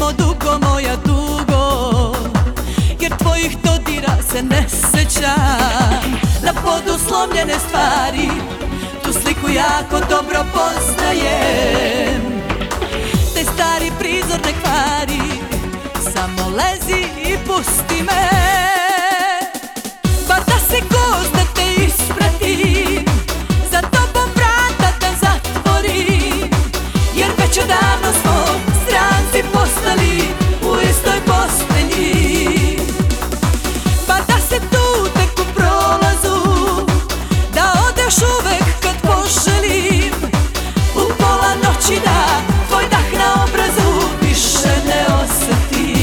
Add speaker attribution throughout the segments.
Speaker 1: samo dugo moja dugo, jer tvojih dodira se ne sećam. Na podu slomljene stvari, tu sliku jako dobro poznajem. Taj stari prizor ne kvari, samo lezi i pusti me. Bar da se gost da te ispratim, za tobom vrata da zatvorim, jer već odavno smo stranci postali u istoj postelji. Bar da se tu tek u prolazu, da odeš uvek kad poželim, u pola noći da tvoj dah na obrazu više ne osetim.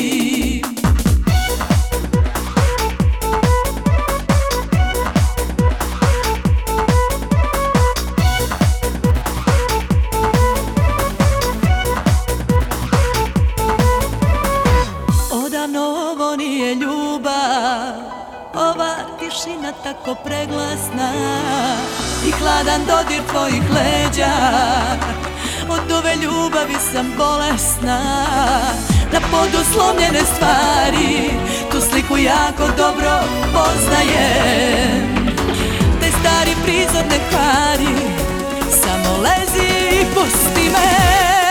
Speaker 1: Odavno ovo nije ljubav, ova tišina tako preglasna i hladan dodir tvojih leđa. Od ove ljubavi sam bolesna. Na podu slomljene stvari, tu sliku jako dobro poznajem. Taj stari prizor ne kvari, samo lezi i pusti me.